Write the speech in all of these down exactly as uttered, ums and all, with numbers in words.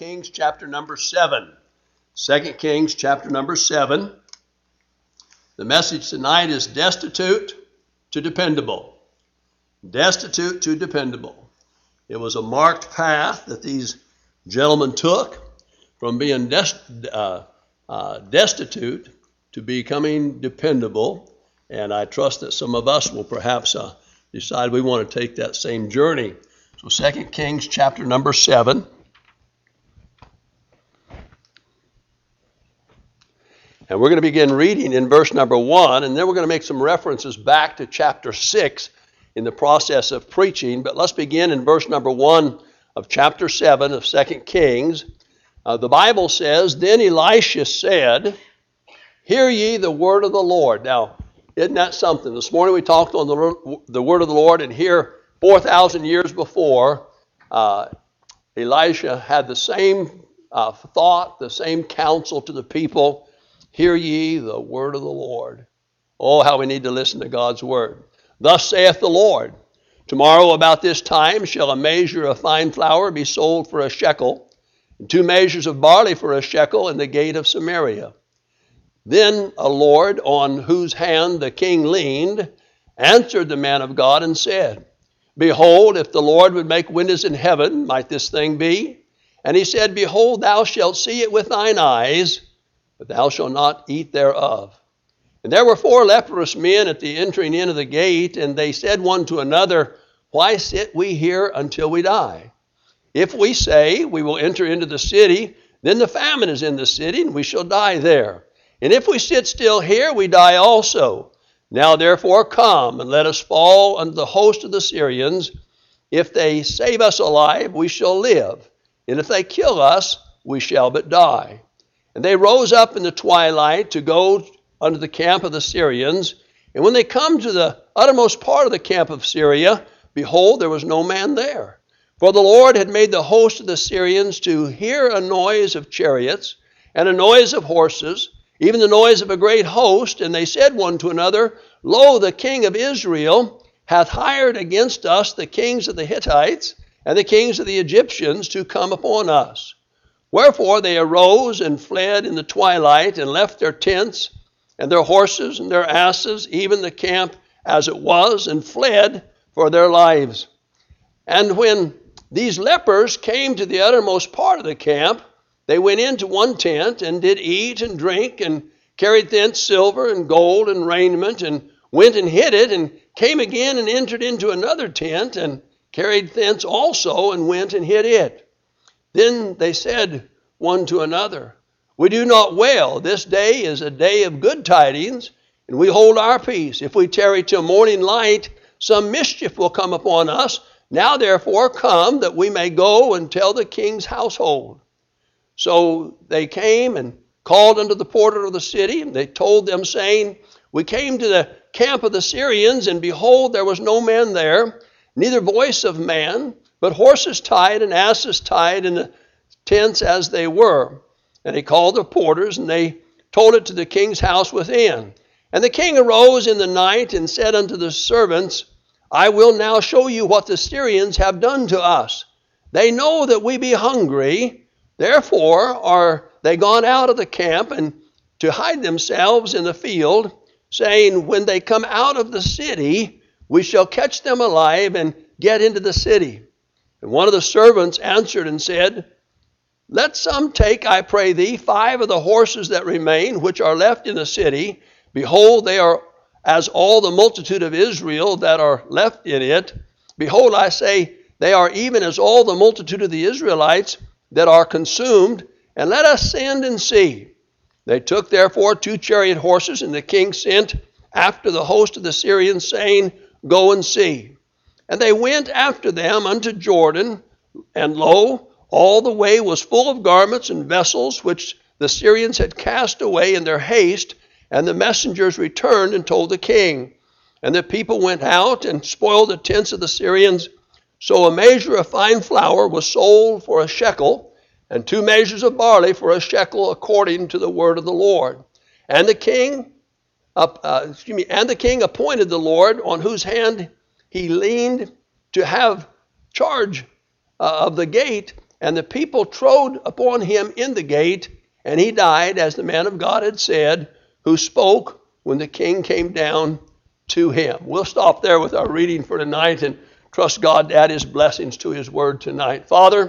Kings chapter number seven. Second Kings chapter number seven. The message tonight is destitute to dependable. Destitute to dependable. It was a marked path that these gentlemen took from being dest- uh, uh, destitute to becoming dependable. And I trust that some of us will perhaps uh, decide we want to take that same journey. So Second Kings chapter number seven. And we're going to begin reading in verse number one, and then we're going to make some references back to chapter six in the process of preaching. But let's begin in verse number one of chapter seven of Second Kings. Uh, the Bible says, "Then Elisha said, Hear ye the word of the Lord." Now, isn't that something? This morning we talked on the, the word of the Lord, and here, four thousand years before, uh, Elisha had the same uh, thought, the same counsel to the people. Hear ye the word of the Lord. Oh, how we need to listen to God's word. "Thus saith the Lord, Tomorrow about this time shall a measure of fine flour be sold for a shekel, and two measures of barley for a shekel in the gate of Samaria. Then a Lord, on whose hand the king leaned, answered the man of God and said, Behold, if the Lord would make windows in heaven, might this thing be? And he said, Behold, thou shalt see it with thine eyes, but thou shalt not eat thereof. And there were four leprous men at the entering in of the gate, and they said one to another, Why sit we here until we die? If we say, We will enter into the city, then the famine is in the city, and we shall die there. And if we sit still here, we die also. Now therefore come, and let us fall under the host of the Syrians. If they save us alive, we shall live. And if they kill us, we shall but die. And they rose up in the twilight to go unto the camp of the Syrians. And when they come to the uttermost part of the camp of Syria, behold, there was no man there. For the Lord had made the host of the Syrians to hear a noise of chariots, and a noise of horses, even the noise of a great host. And they said one to another, Lo, the king of Israel hath hired against us the kings of the Hittites and the kings of the Egyptians to come upon us. Wherefore they arose and fled in the twilight, and left their tents and their horses and their asses, even the camp as it was, and fled for their lives. And when these lepers came to the uttermost part of the camp, they went into one tent, and did eat and drink, and carried thence silver and gold and raiment, and went and hid it, and came again and entered into another tent, and carried thence also, and went and hid it. Then they said one to another, We do not wail. This day is a day of good tidings, and we hold our peace. If we tarry till morning light, some mischief will come upon us. Now therefore come, that we may go and tell the king's household. So they came and called unto the porter of the city, and they told them, saying, We came to the camp of the Syrians, and behold, there was no man there, neither voice of man, but horses tied and asses tied in the tents as they were. And he called the porters, and they told it to the king's house within. And the king arose in the night and said unto the servants, I will now show you what the Syrians have done to us. They know that we be hungry, therefore are they gone out of the camp and to hide themselves in the field, saying, When they come out of the city, we shall catch them alive and get into the city. And one of the servants answered and said, Let some take, I pray thee, five of the horses that remain, which are left in the city. Behold, they are as all the multitude of Israel that are left in it. Behold, I say, they are even as all the multitude of the Israelites that are consumed. And let us send and see. They took therefore two chariot horses, and the king sent after the host of the Syrians, saying, Go and see. And they went after them unto Jordan, and lo, all the way was full of garments and vessels, which the Syrians had cast away in their haste. And the messengers returned and told the king. And the people went out and spoiled the tents of the Syrians. So a measure of fine flour was sold for a shekel, and two measures of barley for a shekel, according to the word of the Lord. And the king, uh, uh, excuse me, and the king appointed the Lord, on whose hand he leaned, to have charge uh, of the gate, And the people trode upon him in the gate, and he died, as the man of God had said, who spoke when the king came down to him. We'll stop there with our reading for tonight and trust God to add his blessings to his word tonight. Father,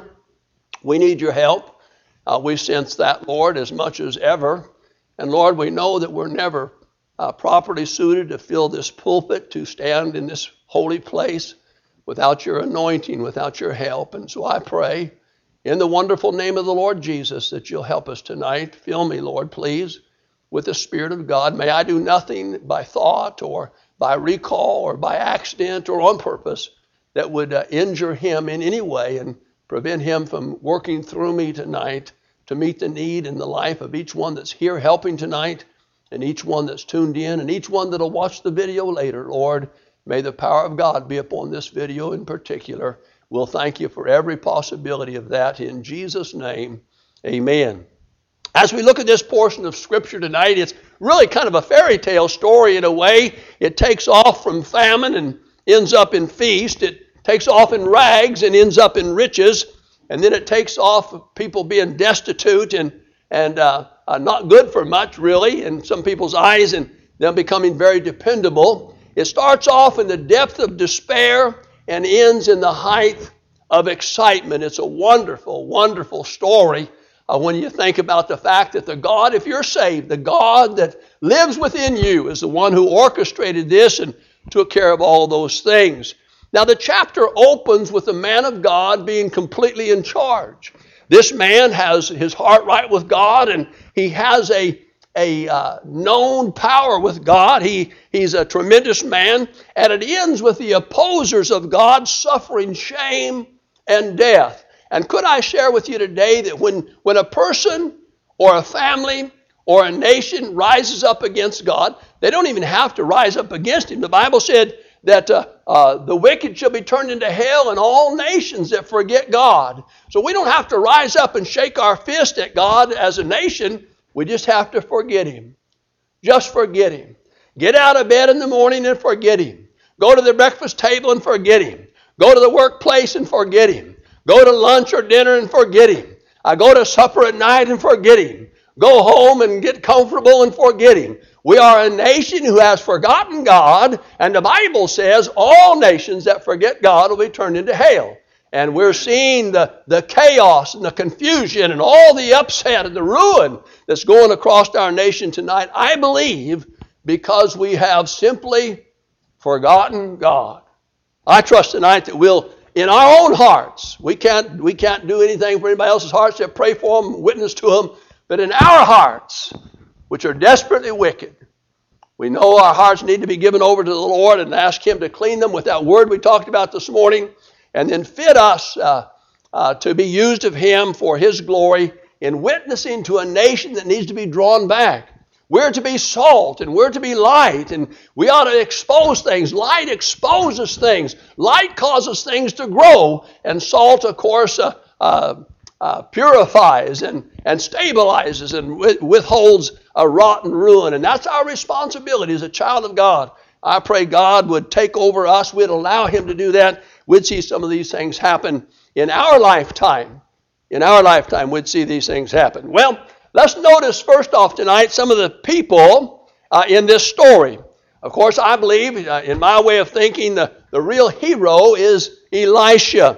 we need your help. Uh, we sense that, Lord, as much as ever. And Lord, we know that we're never uh, properly suited to fill this pulpit, to stand in this holy place without your anointing, without your help. And so I pray in the wonderful name of the Lord Jesus that you'll help us tonight. Fill me, Lord, please, with the Spirit of God. May I do nothing by thought or by recall or by accident or on purpose that would uh, injure him in any way and prevent him from working through me tonight to meet the need in the life of each one that's here helping tonight, and each one that's tuned in, and each one that'll watch the video later. Lord, may the power of God be upon this video in particular. We'll thank you for every possibility of that in Jesus' name. Amen. As we look at this portion of Scripture tonight, it's really kind of a fairy tale story in a way. It takes off from famine and ends up in feast. It takes off in rags and ends up in riches. And then it takes off of people being destitute and, and uh, uh, not good for much, really, in some people's eyes, and them becoming very dependable. It starts off in the depth of despair and ends in the height of excitement. It's a wonderful, wonderful story uh, when you think about the fact that the God, if you're saved, the God that lives within you is the one who orchestrated this and took care of all those things. Now, the chapter opens with the man of God being completely in charge. This man has his heart right with God, and he has a, a uh, known power with God. He, he's a tremendous man, and it ends with the opposers of God suffering shame and death. And could I share with you today that when, when a person or a family or a nation rises up against God, they don't even have to rise up against him. The Bible said that uh, uh, the wicked shall be turned into hell, and all nations that forget God. So we don't have to rise up and shake our fist at God as a nation. We just have to forget him. Just forget him. Get out of bed in the morning and forget him. Go to the breakfast table and forget him. Go to the workplace and forget him. Go to lunch or dinner and forget him. I go to supper at night and forget him. Go home and get comfortable and forget him. We are a nation who has forgotten God, and the Bible says all nations that forget God will be turned into hell. And we're seeing the, the chaos and the confusion and all the upset and the ruin that's going across our nation tonight, I believe, because we have simply forgotten God. I trust tonight that we'll, in our own hearts, we can't, we can't do anything for anybody else's hearts, except pray for them, witness to them, but in our hearts, which are desperately wicked, we know our hearts need to be given over to the Lord and ask him to clean them with that word we talked about this morning, and then fit us uh, uh, to be used of him for his glory in witnessing to a nation that needs to be drawn back. We're to be salt and we're to be light, and we ought to expose things. Light exposes things. Light causes things to grow, and salt, of course, uh, uh, uh, purifies and, and stabilizes and withholds a rotten ruin. And that's our responsibility as a child of God. I pray God would take over us. We'd allow him to do that. We'd see some of these things happen in our lifetime. In our lifetime, we'd see these things happen. Well, let's notice first off tonight some of the people uh, in this story. Of course, I believe, uh, in my way of thinking, the, the real hero is Elisha.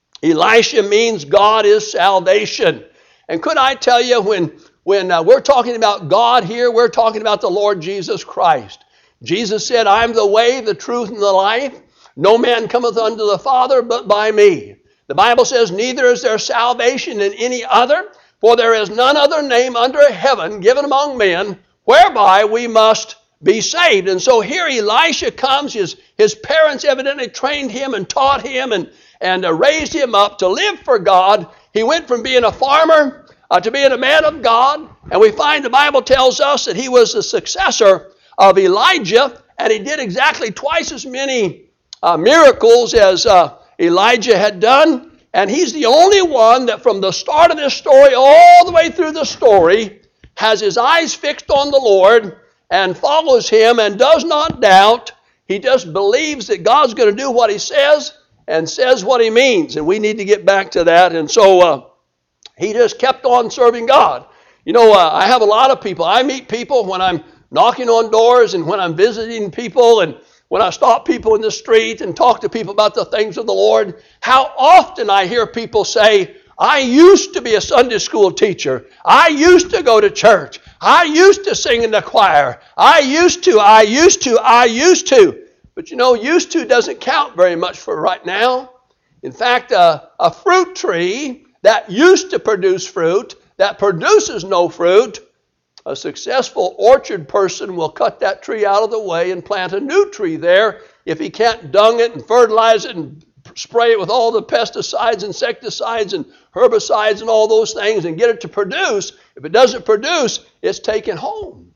Elisha means God is salvation. And could I tell you, when, when uh, we're talking about God here, we're talking about the Lord Jesus Christ. Jesus said, I'm the way, the truth, and the life. No man cometh unto the Father but by me. The Bible says, neither is there salvation in any other, for there is none other name under heaven given among men, whereby we must be saved. And so here Elisha comes. His, his parents evidently trained him and taught him and, and uh, raised him up to live for God. He went from being a farmer uh, to being a man of God. And we find the Bible tells us that he was the successor of Elijah, and he did exactly twice as many uh, miracles as uh, Elijah had done. And he's the only one that from the start of this story all the way through the story has his eyes fixed on the Lord and follows him and does not doubt. He just believes that God's going to do what he says, and says what he means. And we need to get back to that. And so uh, he just kept on serving God. You know, uh, I have a lot of people. I meet people when I'm knocking on doors and when I'm visiting people and when I stop people in the street and talk to people about the things of the Lord. How often I hear people say, I used to be a Sunday school teacher. I used to go to church. I used to sing in the choir. I used to, I used to, I used to. But you know, used to doesn't count very much for right now. In fact, uh, a fruit tree that used to produce fruit, that produces no fruit, a successful orchard person will cut that tree out of the way and plant a new tree there if he can't dung it and fertilize it and spray it with all the pesticides, insecticides, and herbicides and all those things and get it to produce. If it doesn't produce, it's taken home.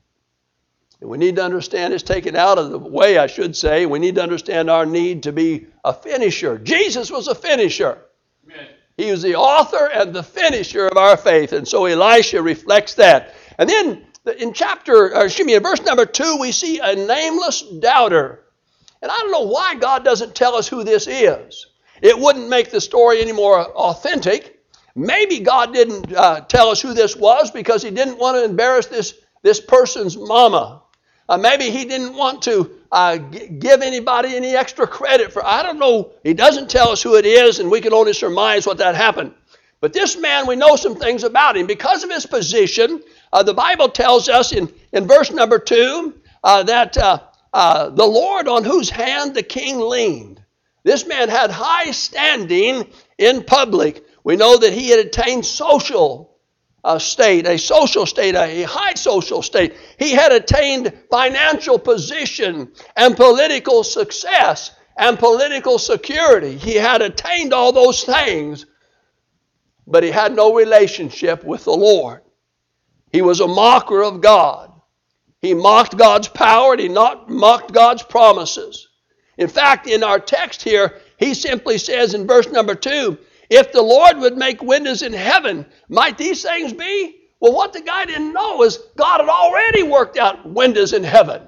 And we need to understand it's taken out of the way, I should say. We need to understand our need to be a finisher. Jesus was a finisher. Amen. He was the author and the finisher of our faith. And so Elisha reflects that. And then in chapter, or excuse me, in verse number two, we see a nameless doubter. And I don't know why God doesn't tell us who this is. It wouldn't make the story any more authentic. Maybe God didn't uh, tell us who this was because he didn't want to embarrass this, this person's mama. Uh, maybe he didn't want to uh, g- give anybody any extra credit for, I don't know. He doesn't tell us who it is, and we can only surmise what that happened. But this man, we know some things about him. Because of his position, uh, the Bible tells us in, in verse number two uh, that uh, uh, the Lord on whose hand the king leaned. This man had high standing in public. We know that he had attained social uh, state, a social state, a high social state. He had attained financial position and political success and political security. He had attained all those things, but he had no relationship with the Lord. He was a mocker of God. He mocked God's power and he not mocked God's promises. In fact, in our text here, he simply says in verse number two, if the Lord would make windows in heaven, might these things be? Well, what the guy didn't know is God had already worked out windows in heaven.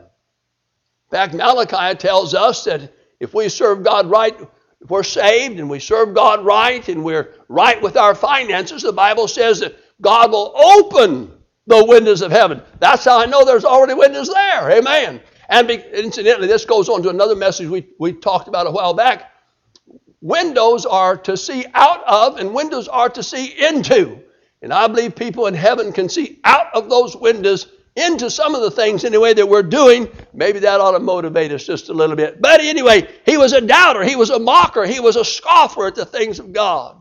In fact, Malachi tells us that if we serve God right, if we're saved and we serve God right and we're right with our finances, the Bible says that God will open the windows of heaven. That's how I know there's already windows there. Amen. And be, incidentally, this goes on to another message we, we talked about a while back. Windows are to see out of and windows are to see into. And I believe people in heaven can see out of those windows into some of the things anyway that we're doing. Maybe that ought to motivate us just a little bit. But anyway, he was a doubter. He was a mocker. He was a scoffer at the things of God.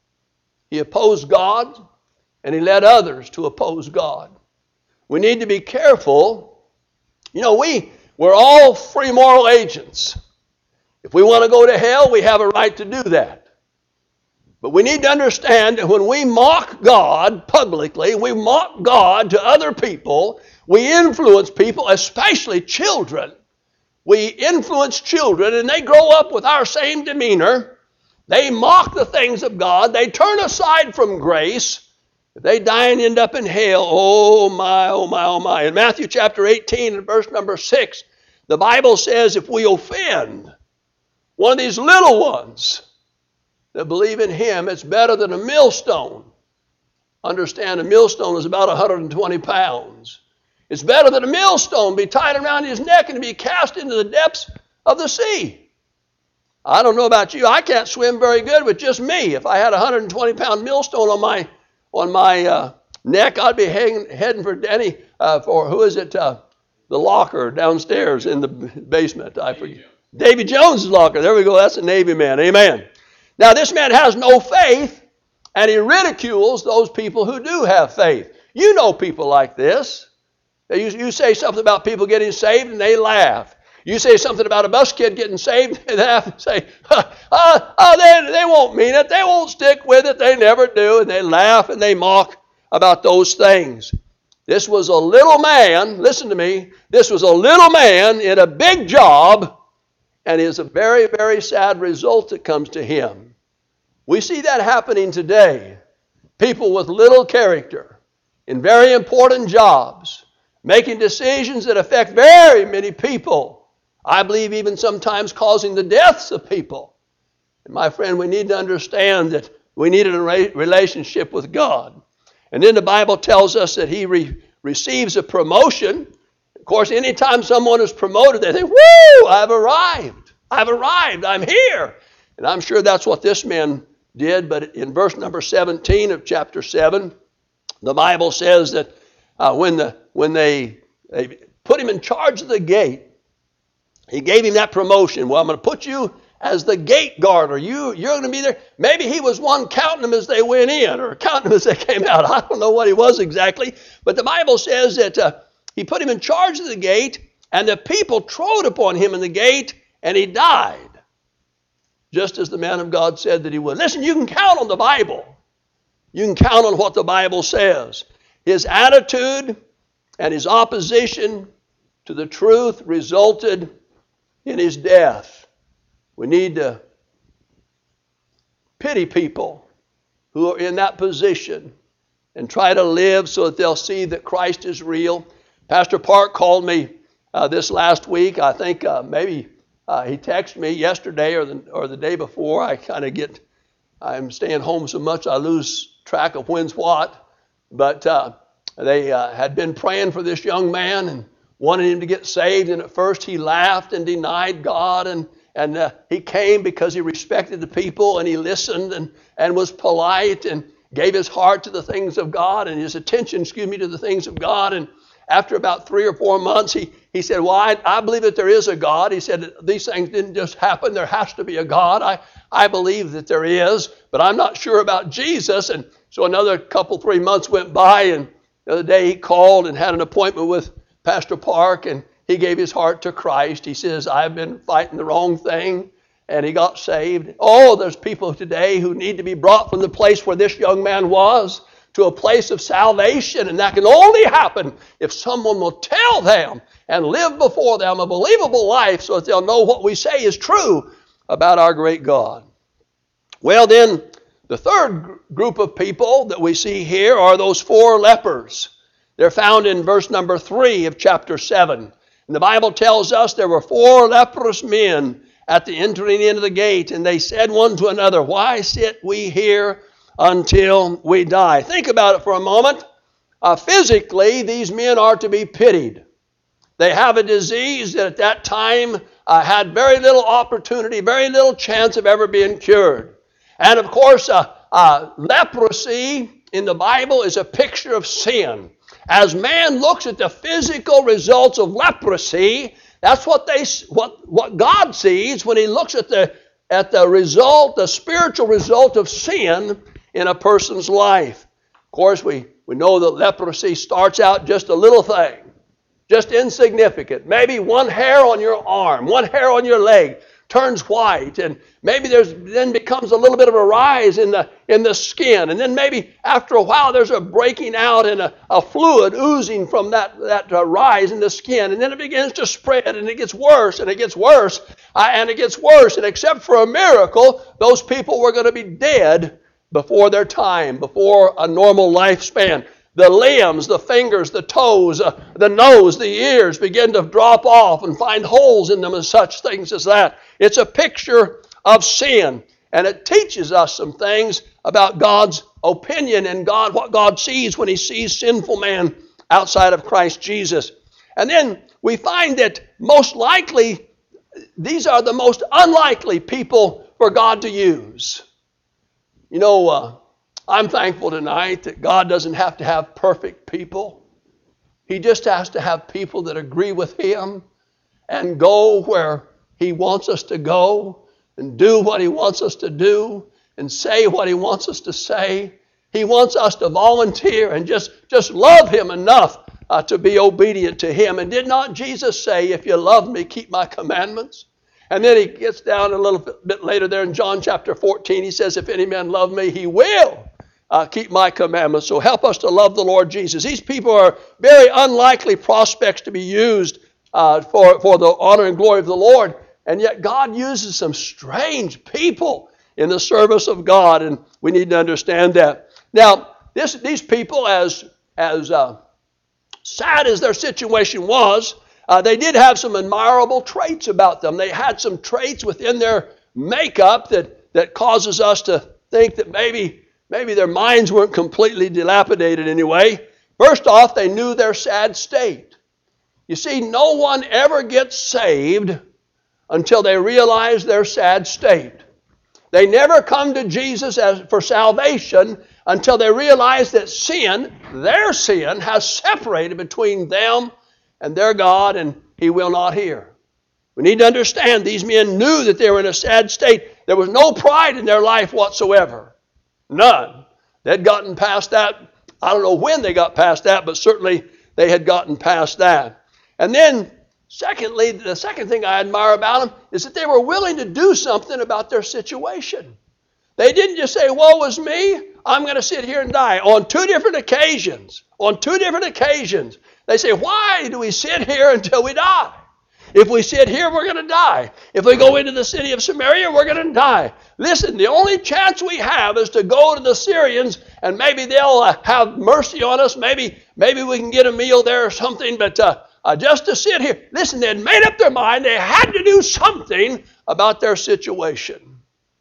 He opposed God and he led others to oppose God. We need to be careful. You know, we, we're all free moral agents. If we want to go to hell, we have a right to do that. But we need to understand that when we mock God publicly, we mock God to other people, we influence people, especially children. We influence children and they grow up with our same demeanor. They mock the things of God. They turn aside from grace. If they die and end up in hell, oh my, oh my, oh my. In Matthew chapter eighteen and verse number six, the Bible says if we offend one of these little ones that believe in him, it's better than a millstone. Understand, a millstone is about one hundred twenty pounds. It's better than a millstone be tied around his neck and to be cast into the depths of the sea. I don't know about you. I can't swim very good with just me. If I had a one hundred twenty pound millstone on my on my uh, neck, I'd be hanging, heading for Danny, uh, for who is it? Uh, the locker downstairs in the basement. I forget. Davy Jones' locker. There we go. That's a Navy man. Amen. Now, this man has no faith, and he ridicules those people who do have faith. You know people like this. You, you say something about people getting saved, and they laugh. You say something about a bus kid getting saved, and they laugh and say, oh, oh they, they won't mean it. They won't stick with it. They never do. And they laugh and they mock about those things. This was a little man, listen to me, this was a little man in a big job, and it's a very, very sad result that comes to him. We see that happening today. People with little character in very important jobs, making decisions that affect very many people. I believe even sometimes causing the deaths of people. And my friend, we need to understand that we need a relationship with God. And then the Bible tells us that he re- receives a promotion. Of course, anytime someone is promoted, they think, woo, I've arrived. I've arrived. I'm here. And I'm sure that's what this man did. But in verse number seventeen of chapter seven, the Bible says that uh, when the when they, they put him in charge of the gate, he gave him that promotion. Well, I'm going to put you as the gate guarder. You, you're going to be there. Maybe he was one counting them as they went in or counting them as they came out. I don't know what he was exactly. But the Bible says that uh, he put him in charge of the gate, and the people trod upon him in the gate, and he died. Just as the man of God said that he would. Listen, you can count on the Bible. You can count on what the Bible says. His attitude and his opposition to the truth resulted in his death. We need to pity people who are in that position and try to live so that they'll see that Christ is real. Pastor Park called me uh, this last week. I think uh, maybe uh, he texted me yesterday or the, or the day before. I kind of get, I'm staying home so much I lose track of when's what. But uh, they uh, had been praying for this young man and wanted him to get saved. And at first he laughed and denied God. And, and uh, he came because he respected the people and he listened and, and was polite and gave his heart to the things of God and his attention, excuse me, to the things of God. And after about three or four months, he, he said, well, I, I believe that there is a God. He said, these things didn't just happen. There has to be a God. I, I believe that there is, but I'm not sure about Jesus. And so another couple, three months went by, and the other day he called and had an appointment with Pastor Park, and he gave his heart to Christ. He says, I've been fighting the wrong thing, and he got saved. Oh, there's people today who need to be brought from the place where this young man was to a place of salvation, and that can only happen if someone will tell them and live before them a believable life so that they'll know what we say is true about our great God. Well, then, the third group of people that we see here are those four lepers. They're found in verse number three of chapter seven. And the Bible tells us there were four leprous men at the entering in of the gate, and they said one to another, why sit we here until we die? Think about it for a moment. Uh, physically, these men are to be pitied. They have a disease that at that time uh, had very little opportunity, very little chance of ever being cured. And of course, uh, uh, leprosy in the Bible is a picture of sin. As man looks at the physical results of leprosy, that's what they what what God sees when he looks at the at the result, the spiritual result of sin in a person's life. Of course, we, we know that leprosy starts out just a little thing, just insignificant. Maybe one hair on your arm, one hair on your leg turns white, and maybe there's then becomes a little bit of a rise in the in the skin, and then maybe after a while there's a breaking out and a, a fluid oozing from that that uh, rise in the skin, and then it begins to spread, and it gets worse and it gets worse uh, and it gets worse, and except for a miracle, those people were going to be dead before their time, before a normal lifespan. The limbs, the fingers, the toes, uh, the nose, the ears begin to drop off and find holes in them and such things as that. It's a picture of sin, and it teaches us some things about God's opinion and God, what God sees when he sees sinful man outside of Christ Jesus. And then we find that most likely these are the most unlikely people for God to use. You know, uh, I'm thankful tonight that God doesn't have to have perfect people. He just has to have people that agree with him and go where he wants us to go and do what he wants us to do and say what he wants us to say. He wants us to volunteer and just, just love him enough uh, to be obedient to him. And did not Jesus say, if you love me, keep my commandments? And then he gets down a little bit later there in John chapter fourteen. He says, if any man love me, he will uh, keep my commandments. So help us to love the Lord Jesus. These people are very unlikely prospects to be used uh, for, for the honor and glory of the Lord. And yet God uses some strange people in the service of God. And we need to understand that. Now, this, these people, as, as uh, sad as their situation was, Uh, they did have some admirable traits about them. They had some traits within their makeup that, that causes us to think that maybe, maybe their minds weren't completely dilapidated anyway. First off, they knew their sad state. You see, no one ever gets saved until they realize their sad state. They never come to Jesus as, for salvation until they realize that sin, their sin, has separated between them and their God, and He will not hear. We need to understand these men knew that they were in a sad state. There was no pride in their life whatsoever. None. They'd gotten past that. I don't know when they got past that, but certainly they had gotten past that. And then, secondly, the second thing I admire about them is that they were willing to do something about their situation. They didn't just say, woe is me, I'm going to sit here and die. On two different occasions, on two different occasions, they say, why do we sit here until we die? If we sit here, we're going to die. If we go into the city of Samaria, we're going to die. Listen, the only chance we have is to go to the Syrians, and maybe they'll uh, have mercy on us. Maybe, maybe we can get a meal there or something, but uh, uh, just to sit here. Listen, they had made up their mind. They had to do something about their situation.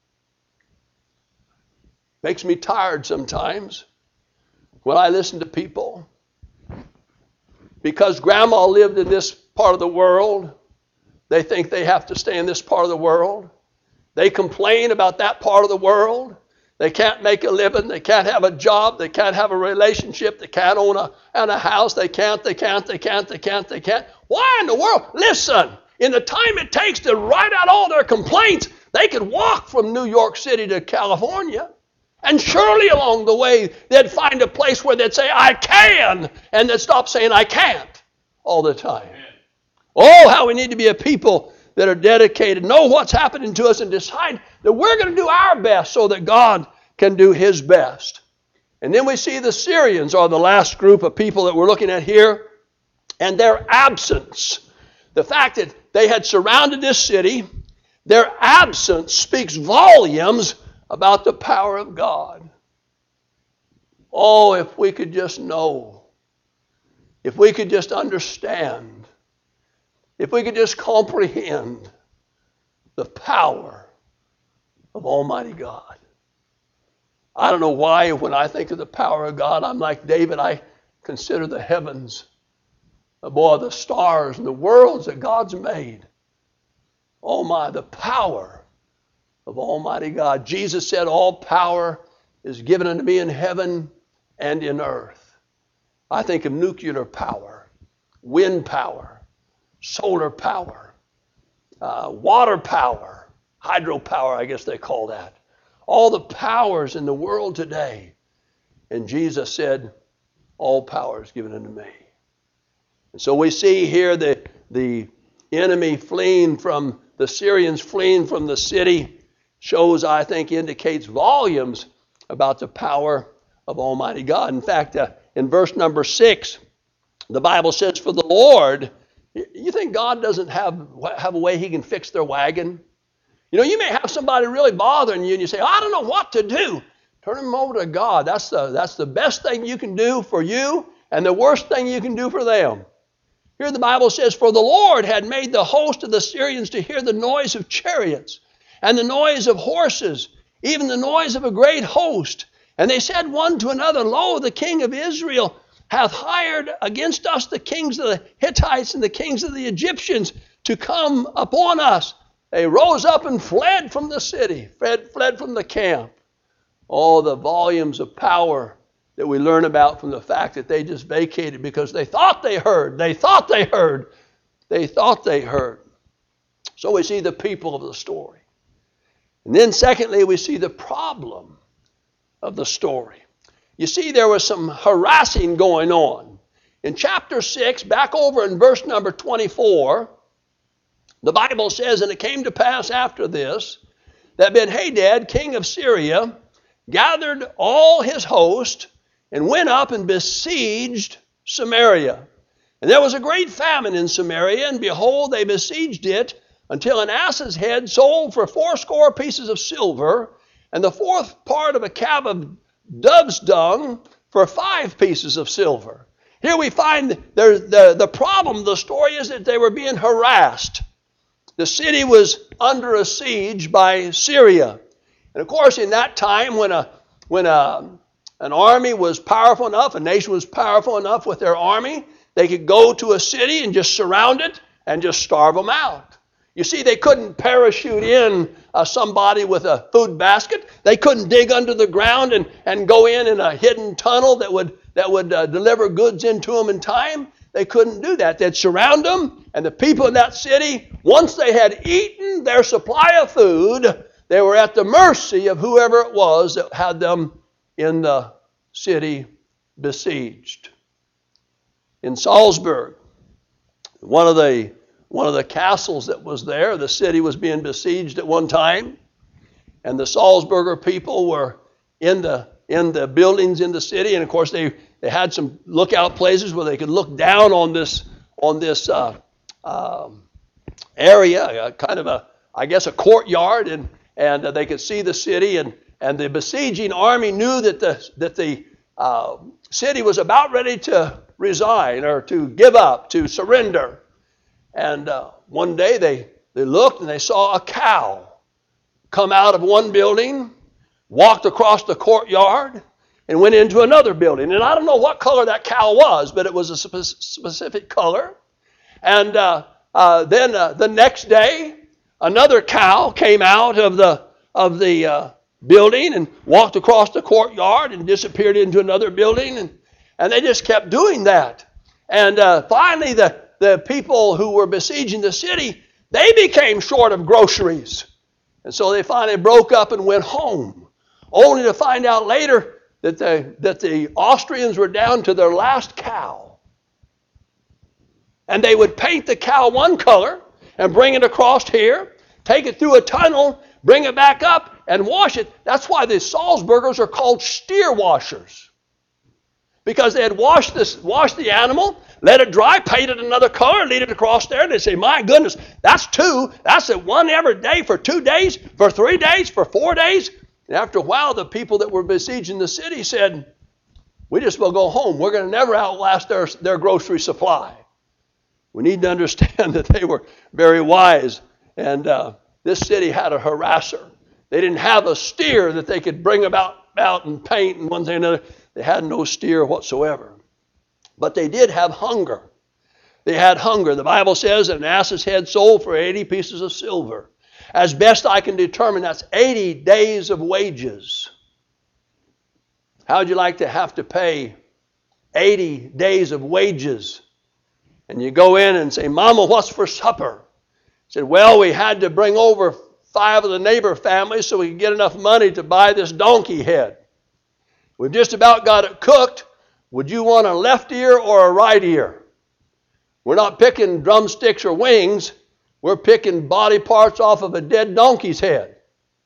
Makes me tired sometimes when I listen to people. Because grandma lived in this part of the world, they think they have to stay in this part of the world. They complain about that part of the world. They can't make a living. They can't have a job. They can't have a relationship. They can't own a, own a house. They can't, they can't, they can't, they can't, they can't. Why in the world? Listen, in the time it takes to write out all their complaints, they could walk from New York City to California. And surely along the way, they'd find a place where they'd say, I can, and they'd stop saying, I can't all the time. Oh, how we need to be a people that are dedicated, know what's happening to us, and decide that we're going to do our best so that God can do His best. And then we see the Syrians are the last group of people that we're looking at here, and their absence. The fact that they had surrounded this city, their absence speaks volumes about the power of God. Oh, if we could just know, if we could just understand, if we could just comprehend the power of Almighty God. I don't know why when I think of the power of God, I'm like David, I consider the heavens, boy, the stars and the worlds that God's made. Oh my, the power of Almighty God. Jesus said, all power is given unto me in heaven and in earth. I think of nuclear power, wind power, solar power, uh, water power, hydropower, I guess they call that. All the powers in the world today. And Jesus said, all power is given unto me. And so we see here the, the enemy fleeing from, the Syrians fleeing from the city, shows, I think, indicates volumes about the power of Almighty God. In fact, uh, in verse number six, the Bible says, for the Lord, you think God doesn't have, have a way He can fix their wagon? You know, you may have somebody really bothering you and you say, I don't know what to do. Turn them over to God. That's the, that's the best thing you can do for you and the worst thing you can do for them. Here the Bible says, for the Lord had made the host of the Syrians to hear the noise of chariots and the noise of horses, even the noise of a great host. And they said one to another, lo, the king of Israel hath hired against us the kings of the Hittites and the kings of the Egyptians to come upon us. They rose up and fled from the city, fled, fled from the camp. All the volumes of power that we learn about from the fact that they just vacated because they thought they heard, they thought they heard, they thought they heard. So we see the people of the story. And then secondly, we see the problem of the story. You see, there was some harassing going on. In chapter six, back over in verse number twenty-four, the Bible says, and it came to pass after this, that Ben-Hadad, king of Syria, gathered all his host and went up and besieged Samaria. And there was a great famine in Samaria, and behold, they besieged it until an ass's head sold for fourscore pieces of silver, and the fourth part of a cab of dove's dung for five pieces of silver. Here we find the, the problem of the story is that they were being harassed. The city was under a siege by Syria. And of course, in that time when a when a, an army was powerful enough, a nation was powerful enough with their army, they could go to a city and just surround it and just starve them out. You see, they couldn't parachute in uh, somebody with a food basket. They couldn't dig under the ground and, and go in in a hidden tunnel that would, that would uh, deliver goods into them in time. They couldn't do that. They'd surround them, and the people in that city, once they had eaten their supply of food, they were at the mercy of whoever it was that had them in the city besieged. In Salzburg, one of the one of the castles that was there, the city was being besieged at one time, and the Salzburger people were in the in the buildings in the city, and of course they, they had some lookout places where they could look down on this on this uh, um, area, a kind of a I guess a courtyard, and and uh, they could see the city, and and the besieging army knew that the that the uh, city was about ready to resign or to give up, to surrender. And uh, one day they, they looked and they saw a cow come out of one building, walked across the courtyard, and went into another building. And I don't know what color that cow was, but it was a spe- specific color. And uh, uh, then uh, the next day, another cow came out of the of the uh, building and walked across the courtyard and disappeared into another building. And, and they just kept doing that. And uh, finally, the, the people who were besieging the city, they became short of groceries. And so they finally broke up and went home, only to find out later that the, that the Austrians were down to their last cow. And they would paint the cow one color and bring it across here, take it through a tunnel, bring it back up, and wash it. That's why the Salzburgers are called steer washers. Because they had washed this, washed the animal, let it dry, painted another color, lead it across there, and they say, my goodness, that's two. That's it, one every day for two days, for three days, for four days. And after a while, the people that were besieging the city said, we just will go home. We're going to never outlast their, their grocery supply. We need to understand that they were very wise. And uh, this city had a harasser. They didn't have a steer that they could bring about, about and paint and one thing and another. They had no steer whatsoever. But they did have hunger. They had hunger. The Bible says that an ass's head sold for eighty pieces of silver. As best I can determine, that's eighty days of wages. How would you like to have to pay eighty days of wages? And you go in and say, Mama, what's for supper? Said, well, we had to bring over five of the neighbor families so we could get enough money to buy this donkey head. We've just about got it cooked. Would you want a left ear or a right ear? We're not picking drumsticks or wings. We're picking body parts off of a dead donkey's head.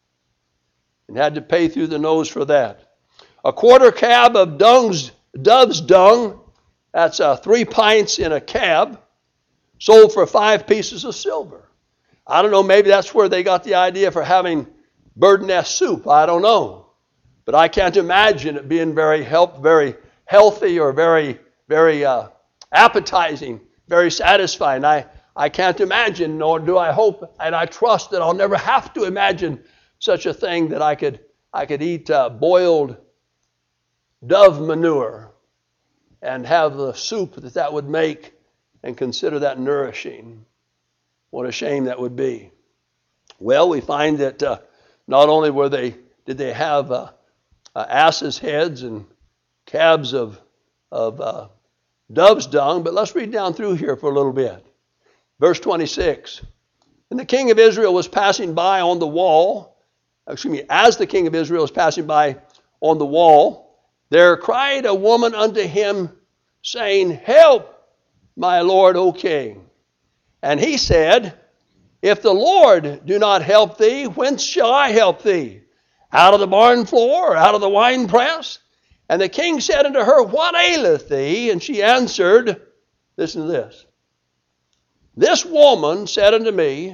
And had to pay through the nose for that. A quarter cab of dung's, dove's dung, that's uh, three pints in a cab, sold for five pieces of silver. I don't know, maybe that's where they got the idea for having bird nest soup. I don't know. But I can't imagine it being very help, very healthy or very, very uh, appetizing, very satisfying. I, I can't imagine, nor do I hope, and I trust that I'll never have to imagine such a thing that I could, I could eat uh, boiled dove manure and have the soup that that would make and consider that nourishing. What a shame that would be. Well, we find that uh, not only were they did they have uh, uh, asses' heads and cabs of of uh, dove's dung, but let's read down through here for a little bit. Verse twenty-six. And the king of Israel was passing by on the wall. Excuse me, as the king of Israel was passing by on the wall, there cried a woman unto him, saying, help, my lord, O king. And he said, if the Lord do not help thee, whence shall I help thee? Out of the barn floor, or out of the winepress? And the king said unto her, what aileth thee? And she answered, listen to this. This woman said unto me,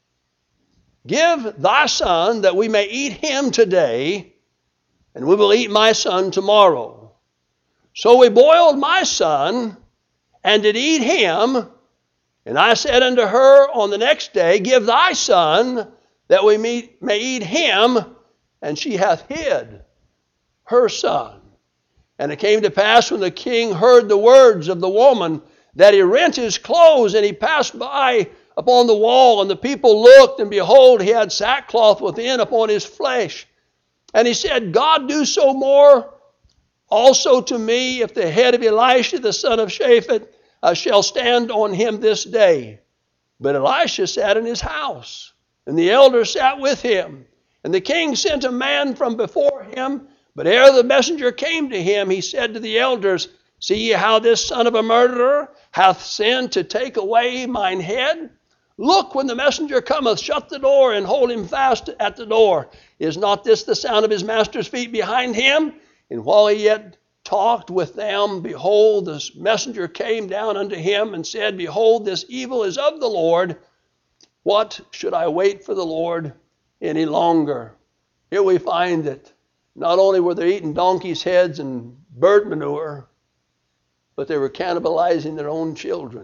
give thy son that we may eat him today, and we will eat my son tomorrow. So we boiled my son, and did eat him. And I said unto her on the next day, give thy son, that we may eat him, and she hath hid her son. And it came to pass when the king heard the words of the woman, that he rent his clothes, and he passed by upon the wall, and the people looked, and behold, he had sackcloth within upon his flesh. And he said, God do so more also to me, if the head of Elisha the son of Shaphat uh, shall stand on him this day. But Elisha sat in his house, and the elders sat with him. And the king sent a man from before him, but ere the messenger came to him, he said to the elders, See ye how this son of a murderer hath sinned to take away mine head? Look, when the messenger cometh, shut the door and hold him fast at the door. Is not this the sound of his master's feet behind him? And while he yet talked with them, behold, the messenger came down unto him and said, Behold, this evil is of the Lord. What should I wait for the Lord any longer? Here we find that not only were they eating donkeys' heads and bird manure, but they were cannibalizing their own children.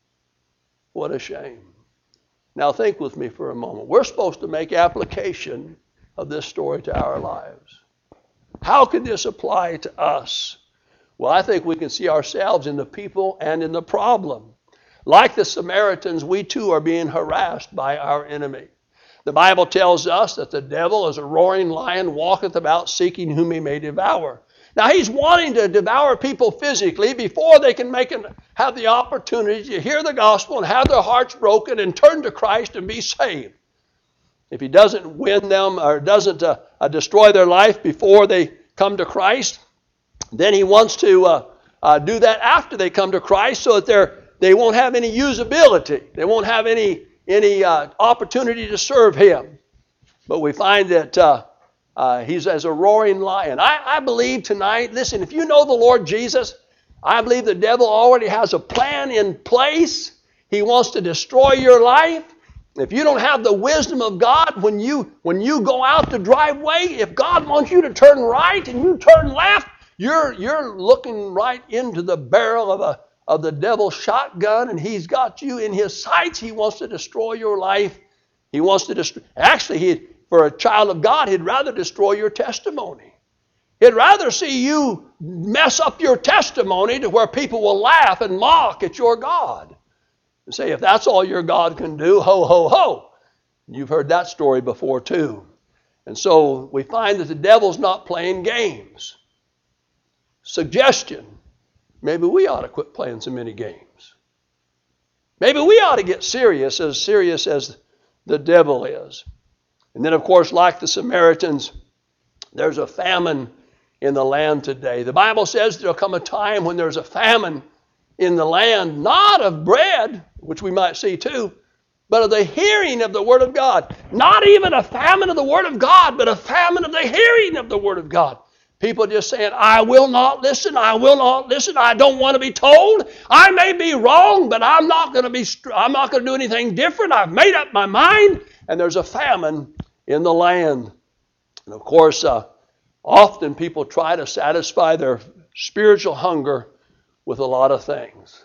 What a shame. Now think with me for a moment. We're supposed to make application of this story to our lives. How could this apply to us? Well, I think we can see ourselves in the people and in the problem. Like the Samaritans, we too are being harassed by our enemy. The Bible tells us that the devil, as a roaring lion, walketh about seeking whom he may devour. Now, he's wanting to devour people physically before they can make an, have the opportunity to hear the gospel and have their hearts broken and turn to Christ and be saved. If he doesn't win them or doesn't uh, uh, destroy their life before they come to Christ, then he wants to uh, uh, do that after they come to Christ so that they're, they won't have any usability. They won't have any, any uh, opportunity to serve him. But we find that uh, uh, he's as a roaring lion. I, I believe tonight, listen, if you know the Lord Jesus, I believe the devil already has a plan in place. He wants to destroy your life. If you don't have the wisdom of God, when you when you go out the driveway, if God wants you to turn right and you turn left, you're you're looking right into the barrel of a of the devil's shotgun, and he's got you in his sights. He wants to destroy your life. He wants to destroy. Actually, he for a child of God, he'd rather destroy your testimony. He'd rather see you mess up your testimony to where people will laugh and mock at your God. And say, if that's all your God can do, ho, ho, ho. You've heard that story before too. And so we find that the devil's not playing games. Suggestion, maybe we ought to quit playing so many games. Maybe we ought to get serious, as serious as the devil is. And then, of course, like the Samaritans, there's a famine in the land today. The Bible says there'll come a time when there's a famine in the land, not of bread, which we might see too, but of the hearing of the Word of God. Not even a famine of the Word of God, but a famine of the hearing of the Word of God. People just saying, I will not listen, I will not listen, I don't want to be told. I may be wrong, but I'm not going to be, I'm not going to do anything different. I've made up my mind, and there's a famine in the land. And of course, uh, often people try to satisfy their spiritual hunger with a lot of things.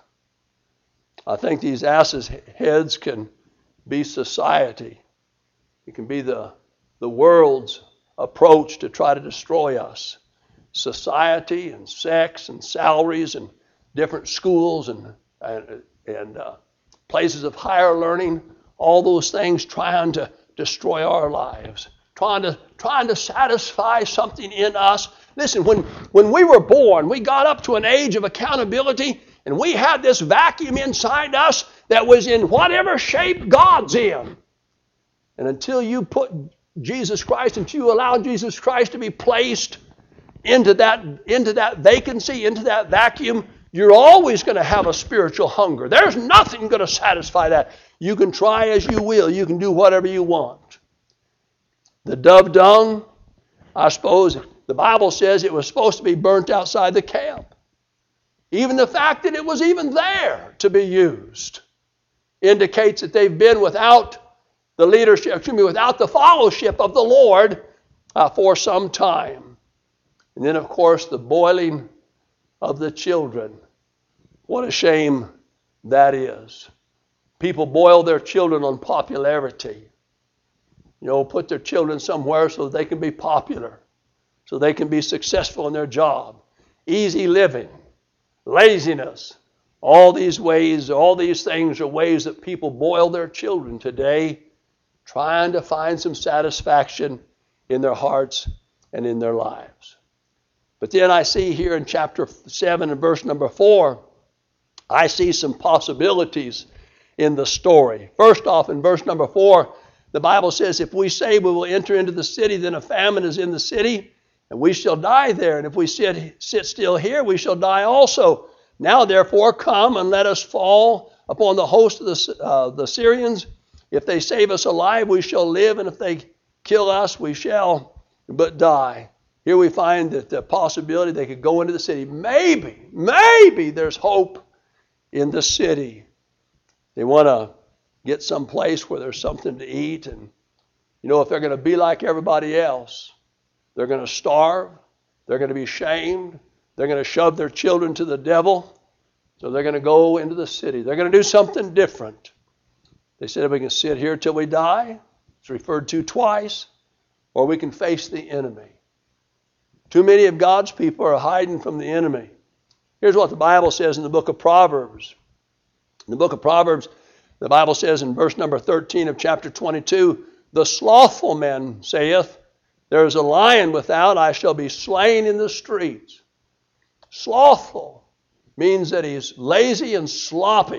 I think these asses' heads can be society. It can be the, the world's approach to try to destroy us. Society and sex and salaries and different schools and, and, and uh, places of higher learning, all those things trying to destroy our lives, trying to, trying to satisfy something in us. Listen, when, when we were born, we got up to an age of accountability, and we had this vacuum inside us that was in whatever shape God's in. And until you put Jesus Christ, until you allow Jesus Christ to be placed into that, into that vacancy, into that vacuum, you're always going to have a spiritual hunger. There's nothing going to satisfy that. You can try as you will. You can do whatever you want. The dove dung, I suppose, the Bible says it was supposed to be burnt outside the camp. Even the fact that it was even there to be used indicates that they've been without the leadership, excuse me, without the fellowship of the Lord uh, for some time. And then, of course, the boiling of the children. What a shame that is. People boil their children on popularity. you know, put their children somewhere so they can be popular, so they can be successful in their job. Easy living, laziness, all these ways, all these things are ways that people boil their children today, trying to find some satisfaction in their hearts and in their lives. But then I see here in chapter seven and verse number four, I see some possibilities in the story. First off, in verse number four, the Bible says, if we say we will enter into the city, then a famine is in the city, and we shall die there. And if we sit, sit still here, we shall die also. Now, therefore, come and let us fall upon the host of the, uh, the Syrians. If they save us alive, we shall live, and if they kill us, we shall but die. Here we find that the possibility they could go into the city. Maybe, maybe there's hope in the city. They want to get some place where there's something to eat. And, you know, if they're going to be like everybody else, they're going to starve. They're going to be shamed. They're going to shove their children to the devil. So they're going to go into the city. They're going to do something different. They said, we can sit here till we die. It's referred to twice. Or we can face the enemy. Too many of God's people are hiding from the enemy. Here's what the Bible says in the book of Proverbs. In the book of Proverbs, the Bible says in verse number thirteen of chapter twenty-two, the slothful man saith, there is a lion without, I shall be slain in the streets. Slothful means that he's lazy and sloppy.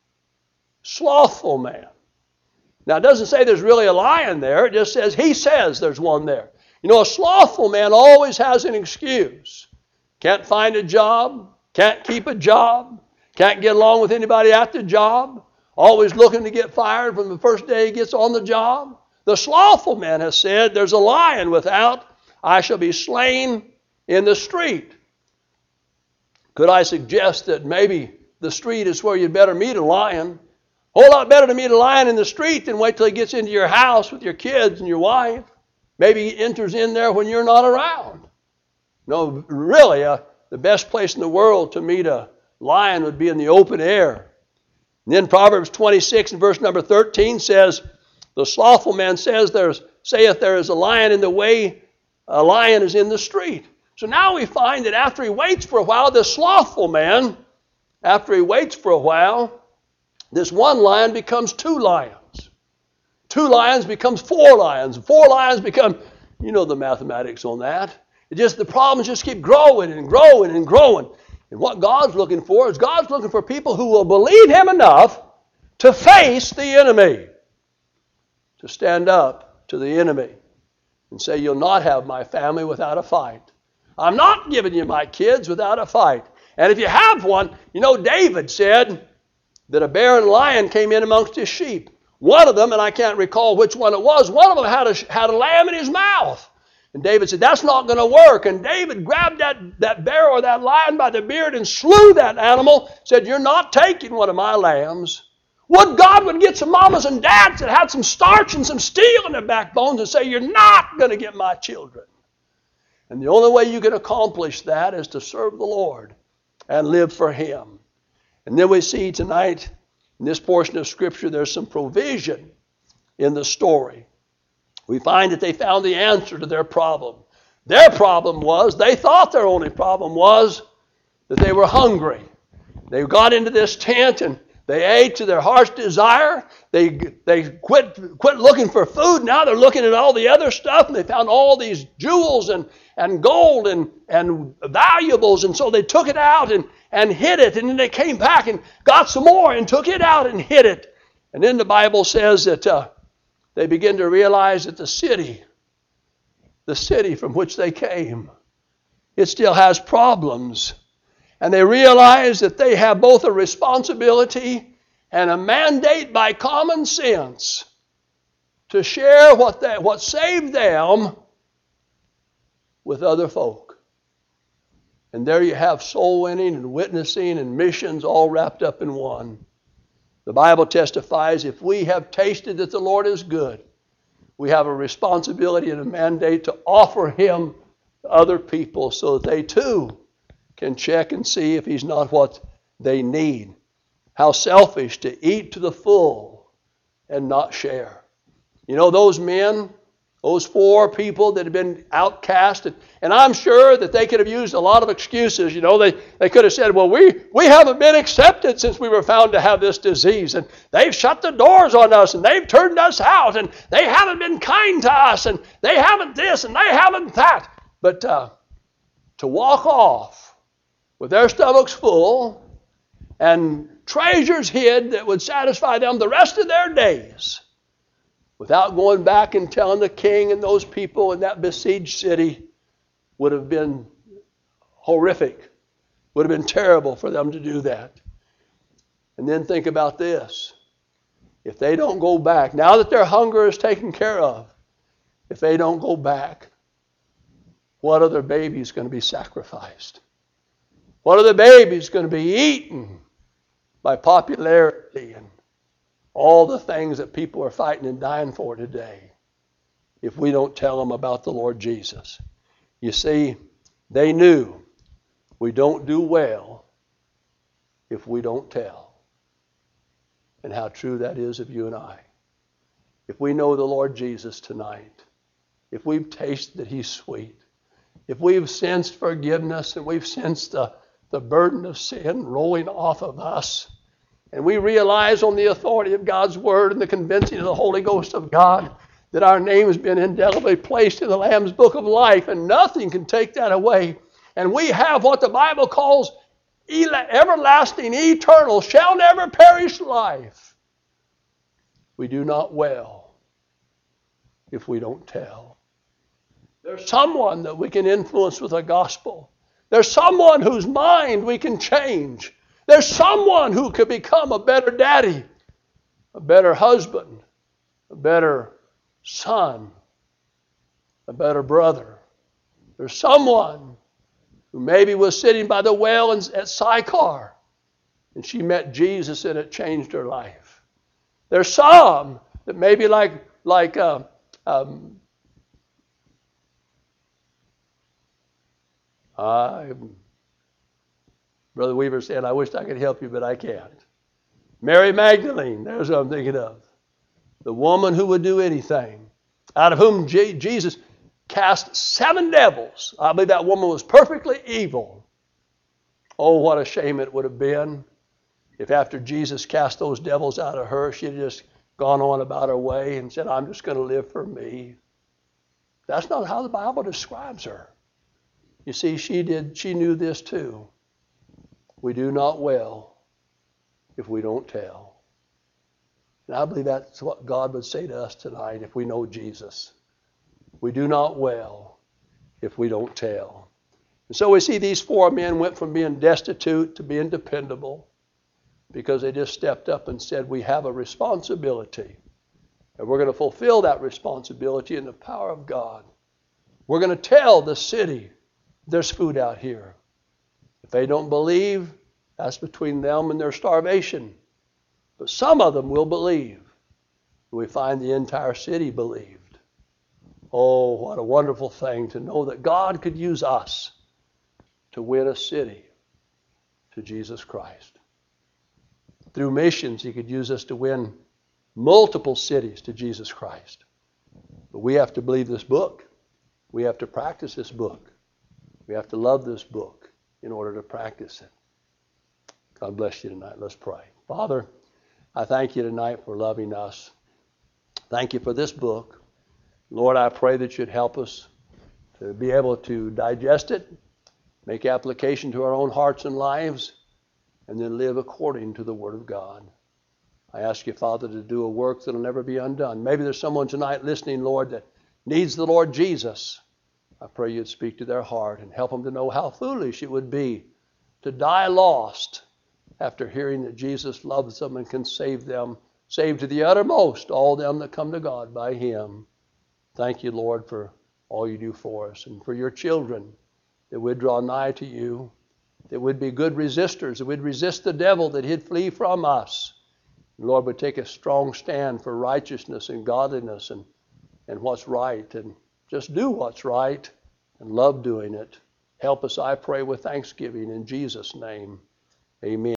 Slothful man. Now, it doesn't say there's really a lion there. It just says he says there's one there. You know, a slothful man always has an excuse. Can't find a job. Can't keep a job. Can't get along with anybody at the job. Always looking to get fired from the first day he gets on the job. The slothful man has said, there's a lion without. I shall be slain in the street. Could I suggest that maybe the street is where you'd better meet a lion? A whole lot better to meet a lion in the street than wait till he gets into your house with your kids and your wife. Maybe he enters in there when you're not around. No, really, uh, the best place in the world to meet a lion would be in the open air. And then Proverbs twenty-six and verse number thirteen says, the slothful man says, there's, saith there is a lion in the way, a lion is in the street. So now we find that after he waits for a while, this slothful man, after he waits for a while, this one lion becomes two lions. Two lions becomes four lions. Four lions become, you know the mathematics on that. It just, the problems just keep growing and growing and growing. And what God's looking for is God's looking for people who will believe him enough to face the enemy. To stand up to the enemy and say, you'll not have my family without a fight. I'm not giving you my kids without a fight. And if you have one, you know, David said that a bear and lion came in amongst his sheep. One of them, and I can't recall which one it was, one of them had a, had a lamb in his mouth. And David said, that's not going to work. And David grabbed that, that bear or that lion by the beard and slew that animal, said, you're not taking one of my lambs. Would God would get some mamas and dads that had some starch and some steel in their backbones and say, you're not going to get my children. And the only way you can accomplish that is to serve the Lord and live for him. And then we see tonight in this portion of Scripture there's some provision in the story. We find that they found the answer to their problem. Their problem was, they thought their only problem was that they were hungry. They got into this tent and they ate to their heart's desire. They, they quit, quit looking for food. Now they're looking at all the other stuff, and they found all these jewels and, and gold and, and valuables. And so they took it out and, and hid it. And then they came back and got some more and took it out and hid it. And then the Bible says that uh, they begin to realize that the city, the city from which they came, it still has problems. And they realize that they have both a responsibility and a mandate by common sense to share what, they, what saved them with other folk. And there you have soul winning and witnessing and missions all wrapped up in one. The Bible testifies if we have tasted that the Lord is good, we have a responsibility and a mandate to offer him to other people so that they too can check and see if he's not what they need. How selfish to eat to the full and not share. You know, those men Those four people that had been outcast. And, and I'm sure that they could have used a lot of excuses. You know, they, they could have said, well, we, we haven't been accepted since we were found to have this disease. And they've shut the doors on us, and they've turned us out, and they haven't been kind to us, and they haven't this, and they haven't that. But uh, to walk off with their stomachs full and treasures hid that would satisfy them the rest of their days, without going back and telling the king and those people in that besieged city, would have been horrific, would have been terrible for them to do that. And then think about this. If they don't go back, now that their hunger is taken care of, if they don't go back, what other baby is going to be sacrificed? What other baby is going to be eaten by popularity and all the things that people are fighting and dying for today if we don't tell them about the Lord Jesus? You see, they knew we don't do well if we don't tell. And how true that is of you and I. If we know the Lord Jesus tonight, if we've tasted that He's sweet, if we've sensed forgiveness and we've sensed the, the burden of sin rolling off of us, and we realize on the authority of God's Word and the convincing of the Holy Ghost of God that our name has been indelibly placed in the Lamb's Book of Life, and nothing can take that away. And we have what the Bible calls everlasting, eternal, shall never perish life. We do not well if we don't tell. There's someone that we can influence with the gospel. There's someone whose mind we can change. There's someone who could become a better daddy, a better husband, a better son, a better brother. There's someone who maybe was sitting by the well at Sychar, and she met Jesus and it changed her life. There's some that maybe like, like uh, um, I... Brother Weaver said, I wish I could help you, but I can't. Mary Magdalene, there's what I'm thinking of. The woman who would do anything, out of whom J- Jesus cast seven devils. I believe that woman was perfectly evil. Oh, what a shame it would have been if after Jesus cast those devils out of her, she had just gone on about her way and said, I'm just going to live for me. That's not how the Bible describes her. You see, she did. She knew this too. We do not well if we don't tell. And I believe that's what God would say to us tonight if we know Jesus. We do not well if we don't tell. And so we see these four men went from being destitute to being dependable because they just stepped up and said, we have a responsibility. And we're going to fulfill that responsibility in the power of God. We're going to tell the city there's food out here. If they don't believe, that's between them and their starvation. But some of them will believe. We find the entire city believed. Oh, what a wonderful thing to know that God could use us to win a city to Jesus Christ. Through missions, He could use us to win multiple cities to Jesus Christ. But we have to believe this book. We have to practice this book. We have to love this book in order to practice it. God bless you tonight. Let's pray. Father, I thank you tonight for loving us. Thank you for this book. Lord, I pray that you'd help us to be able to digest it, make application to our own hearts and lives, and then live according to the Word of God. I ask you, Father, to do a work that will never be undone. Maybe there's someone tonight listening, Lord, that needs the Lord Jesus. I pray you'd speak to their heart and help them to know how foolish it would be to die lost after hearing that Jesus loves them and can save them, save to the uttermost all them that come to God by Him. Thank you, Lord, for all you do for us and for your children, that we'd draw nigh to you, that we'd be good resistors, that we'd resist the devil, that he'd flee from us. And Lord, we'd take a strong stand for righteousness and godliness and, and what's right, and just do what's right and love doing it. Help us, I pray, with thanksgiving in Jesus' name. Amen.